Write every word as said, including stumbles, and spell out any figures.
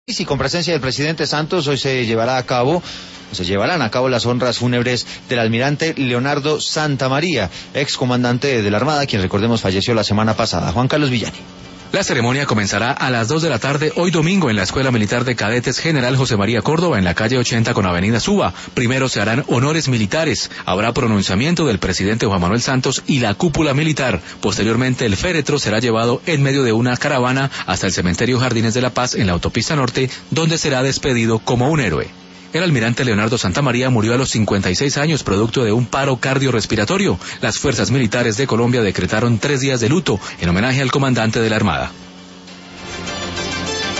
Y con presencia del presidente Santos, hoy se llevará a cabo, se llevarán a cabo las honras fúnebres del almirante Leonardo Santamaría, excomandante de la Armada, quien recordemos falleció la semana pasada. Juan Carlos Villani. La ceremonia comenzará a las dos de la tarde hoy domingo en la Escuela Militar de Cadetes General José María Córdoba, en la calle ochenta con avenida Suba. Primero se harán honores militares, habrá pronunciamiento del presidente Juan Manuel Santos y la cúpula militar. Posteriormente el féretro será llevado en medio de una caravana hasta el cementerio Jardines de la Paz en la autopista norte, donde será despedido como un héroe. El almirante Leonardo Santamaría murió a los cincuenta y seis años producto de un paro cardiorrespiratorio. Las fuerzas militares de Colombia decretaron tres días de luto en homenaje al comandante de la Armada.